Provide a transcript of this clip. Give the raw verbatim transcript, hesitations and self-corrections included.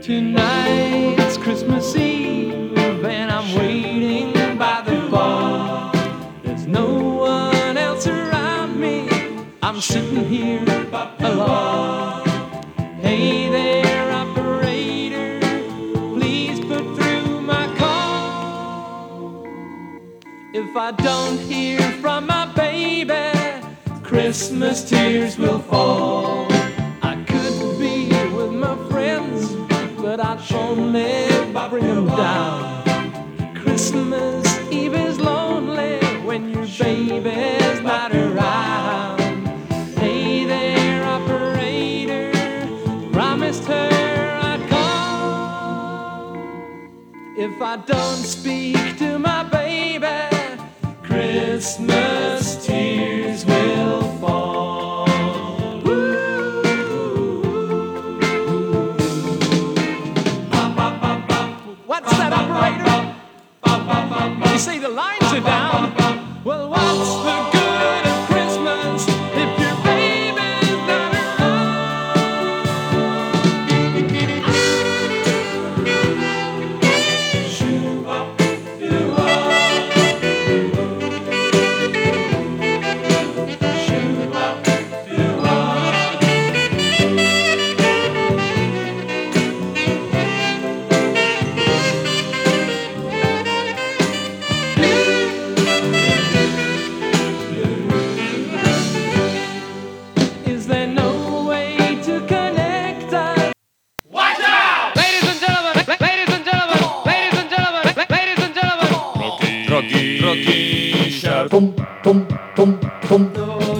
Tonight's Christmas Eve and I'm waiting by the bar. There's no one else around me, I'm sitting here alone. Hey there, operator, please put through my call. If I don't hear from my baby, Christmas tears will fall. I could be with my friends, but I'd only bring them down. Christmas Eve is lonely when your baby's not around. Hey there, operator, promised her I'd call. If I don't speak to my baby, Christmas tears will fall. What's that, operator? You say the lines are down. Well, what's the good of Christmas if your baby's not Rocky, Rocky, Sharp. Pum, pum, pum, pum.